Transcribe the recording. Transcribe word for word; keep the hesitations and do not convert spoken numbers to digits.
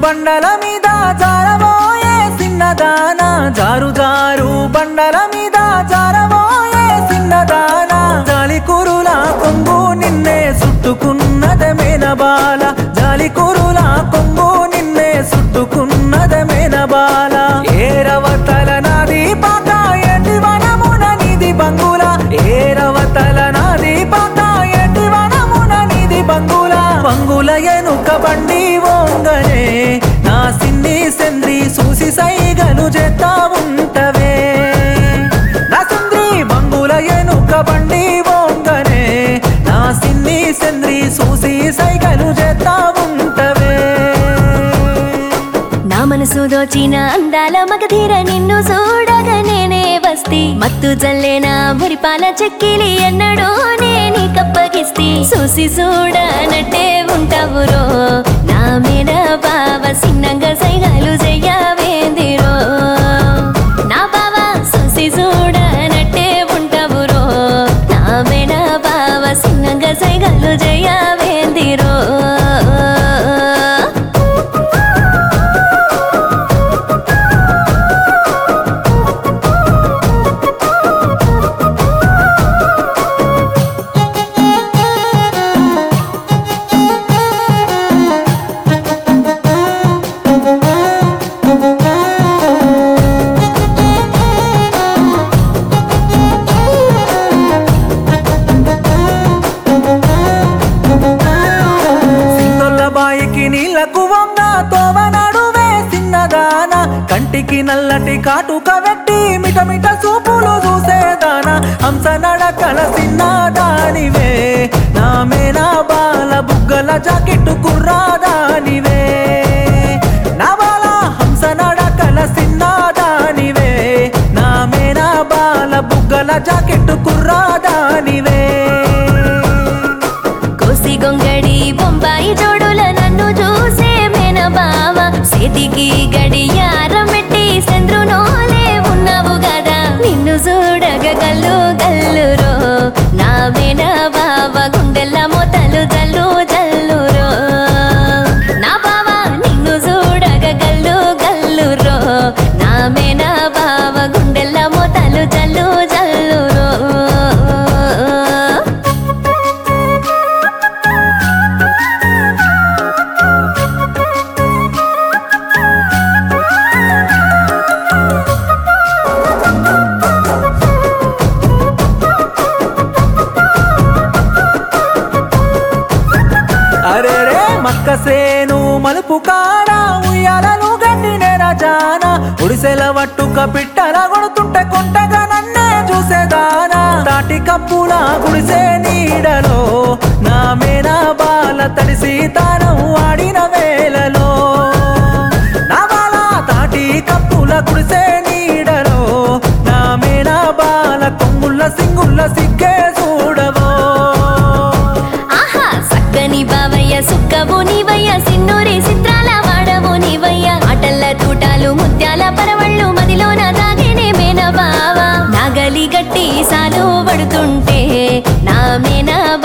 బండల మీద జారబోయే సిన్నదాన జారు జారు బండల మీద జారబోయే సిన్నదాన జాలి కురుల కొంగు నిన్నే చుట్టుకున్నదే మేనబాల జాలి కురుల కొంగు నిన్నే చుట్టుకున్నదే మేనబాల ఏరవతల నాది పాక ఎటి వనమున నిది బంగుల ఏరవతల నాది పాక ఎటి వనమున నిది బంగుల బంగుల ఎనుక బండి ఓంగనే నా సిన్ని సెంద్రి చూసి సైగలు చేస్తా ఉంటవే నా సెంద్రి బంగుల ఎనుక బండి ఓంగనే నా సిన్ని సెంద్రి చూసి సైగలు చేస్తా ఉంటవే నా మనసు దోచిన అందాల మగధీర నిన్ను చూడగా నేనే వస్తి మత్తు జల్లేనా మురిపాల చెక్కిలి ఎన్నడో నేని కప్పగిస్తి చూసి చూడనట్టే ఉంటావురో నా మీద బావ సిన్నంగా సైగాలు చెయ్యవేందిరో నా బావ చూసి చూడనట్టే ఉంటావురో నా మీద బావ సిన్నంగా సైగాలు చెయ్యవేందిరో నీళ్లకు వంగ తోవనడువే సిన్నదాన కంటికి నల్లటి కాటుక వెట్టి మిటమిట చూపులు చూసేదాన హంస నడకల సిన్నదానివే నా మేనా బాల బుగ్గల జాకెట్టు కుర్రాదానివే నా బాల హంస నడకల సిన్నదానివే నా మేనా బాల బుగ్గల జాకెట్టు కుర్రాదానివే కోసి గొంగడి బొంబాయి జోడుల నన్ను చూసే మేన బావ సేతికి గడియారం పెట్టి చంద్రునోలే ఉన్నావు గదా నిన్ను చూడగ గల్లు గల్లురో నా మేన బావ గుండెల్ల మొతలు జల్లు జల్లురో నా బావ నిన్ను చూడగ గల్లు గల్లురో నా మేన బావ గుండెల్ల మొతలు జల్లు జల్లురో అరే రే మక్కసేను మలుపు కాడ ఉయ్యాలను గండినే రాజాన ఉడిసెల వట్టుక పిట్టల కొడుతుంటే కొంటగా నన్నే చూసేదానా తాటి కప్పుల గుడిసే నీడలో నా మేనా బాల తడిసి తానం ఆడిన వేళలో నా బాల తాటి కప్పుల గుడిసే నీడలో నా మేనా బాల కొంగుళ్ళ సింగుళ్ళ సిగ్గే చూడవో బావయ్య సుక్కవు నీవయ్య సిన్నూరి చిత్రాల వాడవు నీవయ్య ఆటల్ల తూటాలు ముత్యాల పరవళ్ళు మదిలోన దాగేనే మేన బావ నాగలి గట్టి సాలు పడుతుంటే నా మేన